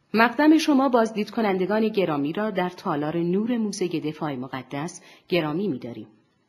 مقدم شما بازدید کنندگان گرامی را در تالار نور موزه دفاع مقدس گرامی می‌داریم.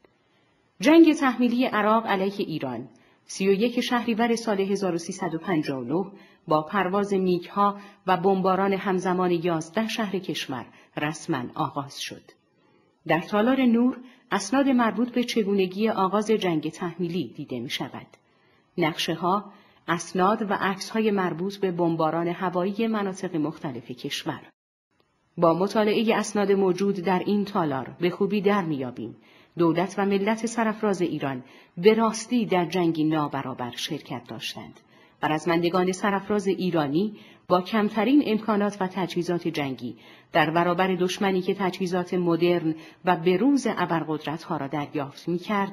جنگ تحمیلی عراق علیه ایران 31 شهریور سال 1359 با پرواز میگ‌ها و بمباران همزمان 11 شهر کشور رسما آغاز شد. در تالار نور اسناد مربوط به چگونگی آغاز جنگ تحمیلی دیده می‌شود. نقشه‌ها، اسناد و عکس‌های مربوط به بمباران هوایی مناطق مختلف کشور. با مطالعه اسناد موجود در این تالار به خوبی در می‌یابیم دولت و ملت سرافراز ایران به راستی در جنگی نابرابر شرکت داشتند و رزمندگان سرافراز ایرانی با کمترین امکانات و تجهیزات جنگی در برابر دشمنی که تجهیزات مدرن و بروز ابرقدرت‌ها را دریافت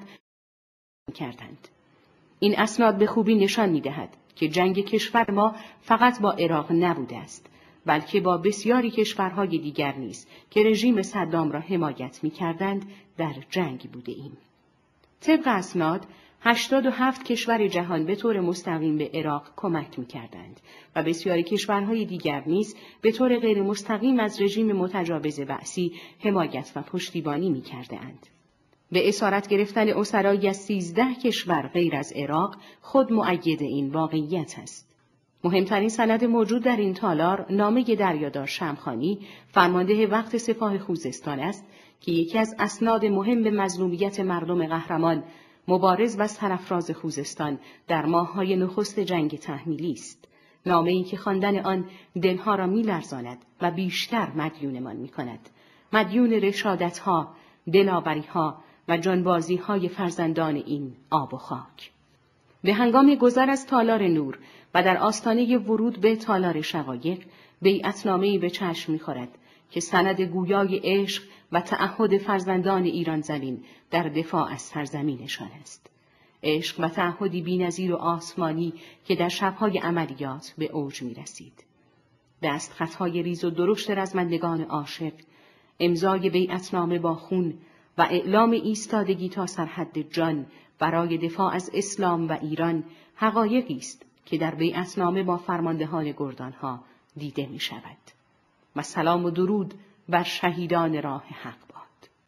می‌کردند. این اسناد به خوبی نشان می‌دهد که جنگ کشور ما فقط با عراق نبوده است، بلکه با بسیاری کشورهای دیگر نیز که رژیم صدام را حمایت می‌کردند در جنگ بوده ایم. طبق اسناد 87 کشور جهان به طور مستقیم به عراق کمک می‌کردند و بسیاری کشورهای دیگر نیز به طور غیر مستقیم از رژیم متجاوز بعثی حمایت و پشتیبانی می‌کردند. به اسارت گرفتن اسرایی از 13 کشور غیر از عراق خود مؤید این واقعیت است. مهمترین سند موجود در این تالار نامه دریادار شمخانی فرمانده وقت سپاه خوزستان است که یکی از اسناد مهم به مظلومیت مردم قهرمان مبارز و سرافراز خوزستان در ماه‌های نخست جنگ تحمیلی است. نامه‌ای که خواندن آن دلها را می‌لرزاند و بیشتر مدیونمان می‌کند. مدیون رشادت‌ها، دلاوری‌ها و جانبازی‌های فرزندان این آب و خاک. به هنگام گذر از تالار نور و در آستانه ورود به تالار شقایق بیعتنامه‌ای به چشم می‌خورد که سند گویای عشق و تعهد فرزندان ایران زمین در دفاع از سرزمینشان است. عشق و تعهدی بی‌نظیر و آسمانی که در شب‌های عملیات به اوج می‌رسید. دستخطهای ریز و درشت رزمندگان عاشق، امضای بیعتنامه با خون و اعلام ایستادگی تا سرحد جان برای دفاع از اسلام و ایران حقایقی است که در بیعتنامه با فرماندهان گردانها دیده می شود. و سلام و درود بر شهیدان راه حق.